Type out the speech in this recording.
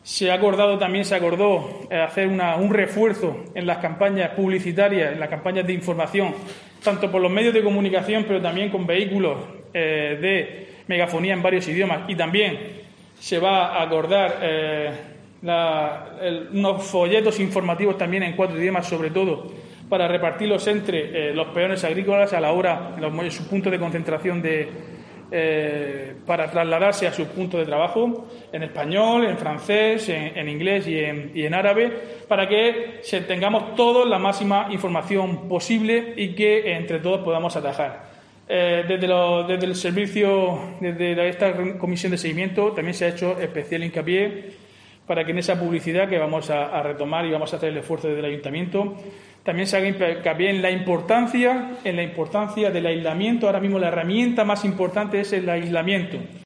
Se acordó hacer un refuerzo en las campañas publicitarias, en las campañas de información, tanto por los medios de comunicación, pero también con vehículos de megafonía en varios idiomas. Y también se va a acordar unos folletos informativos también en 4 idiomas, sobre todo para repartirlos entre los peones agrícolas a la hora, en su punto de concentración para trasladarse a sus puntos de trabajo, en español, en francés, en inglés y en árabe, para que tengamos todos la máxima información posible y que entre todos podamos atajar. Desde el servicio, desde esta comisión de seguimiento, también se ha hecho especial hincapié para que en esa publicidad que vamos a retomar y vamos a hacer el esfuerzo desde el ayuntamiento, también se haga hincapié en la importancia del aislamiento. Ahora mismo la herramienta más importante es el aislamiento.